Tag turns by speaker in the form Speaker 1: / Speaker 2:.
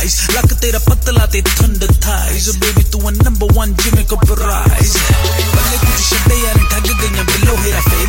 Speaker 1: eyes ਲੱਕ ਤੇਰਾ ਪਤਲਾ ਤੇ ਠੰਡ thighs baby ਤੂੰ a number one ਜਿਵੇਂ ਕੋ ਪ੍ਰਾਈਜ਼ ਬੱਲੇ ਕੁਝ ਛੱਡੇ ਯਾਰ ਠੱਗ ਗਈਆਂ ਬਿੱਲੋ ਹੇਰਾ